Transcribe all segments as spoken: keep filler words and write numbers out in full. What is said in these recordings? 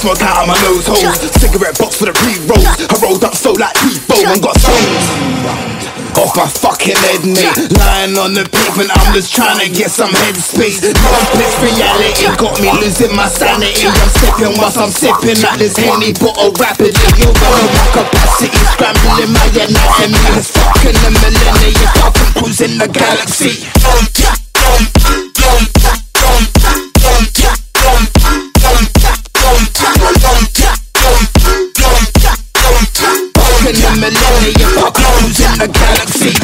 smoke out of my nose holes. Cigarette box for the pre-rolls. I rolled up so like P-Bo and got stones off my fucking head, mate. Lying on the pavement, I'm just trying to get some headspace. Complex reality got me losing my sanity. I'm sipping whilst I'm sipping at this Henny bottle rapidly. You're gonna walk capacity, scrambling my anatomy. It's fucking the millennium, fucking cruising the galaxy. Fucking the millennium, fucking cruising the galaxy.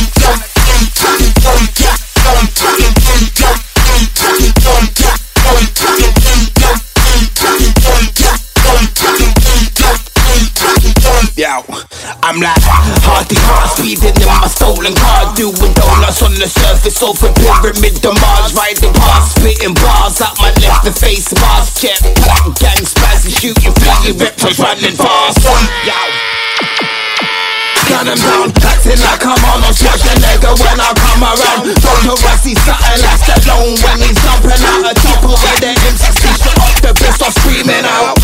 Yo, I'm like Hardy Hart, speeding in my stolen car, doing donuts on the surface over pyramid demands, riding past, spitting bars out my left, the face bars, jet black gang spazzy, shooting fleeting reptiles running fast. Yo, gun 'em down, acting like I'm on a Schwarzenegger when I come around. Don't know I see something like Stallone when he's jumping out a top of where the M sixty shot off the best, start screaming out.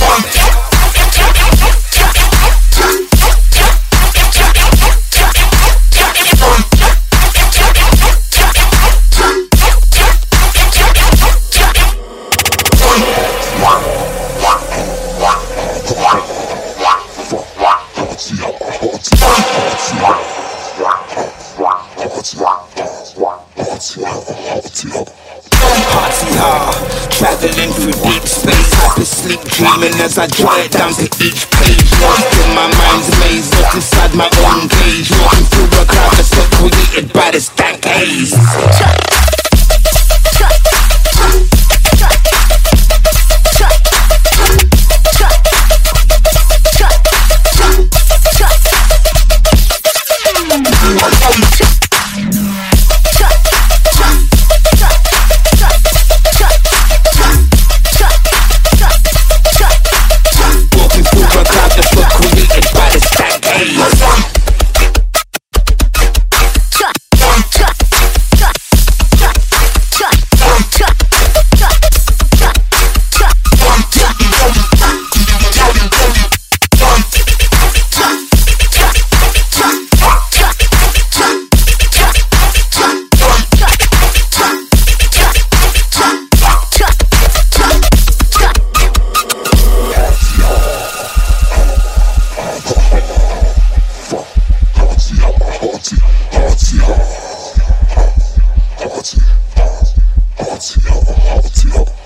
Traveling through deep space, happy sleep dreaming as I draw it down to each page. Lost in my mind's maze, lost inside my own cage. Walking through a cloud that's not created by the stank haze. Party, party, party, party, party,